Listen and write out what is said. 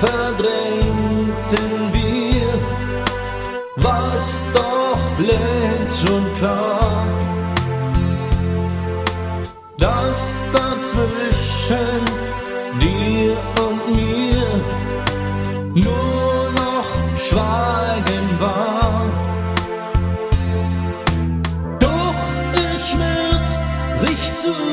verdrängten wir, war's doch längst schon klar, dass dazwischen dir und mir nur noch Schweigen war. Doch es schmerzt sich zu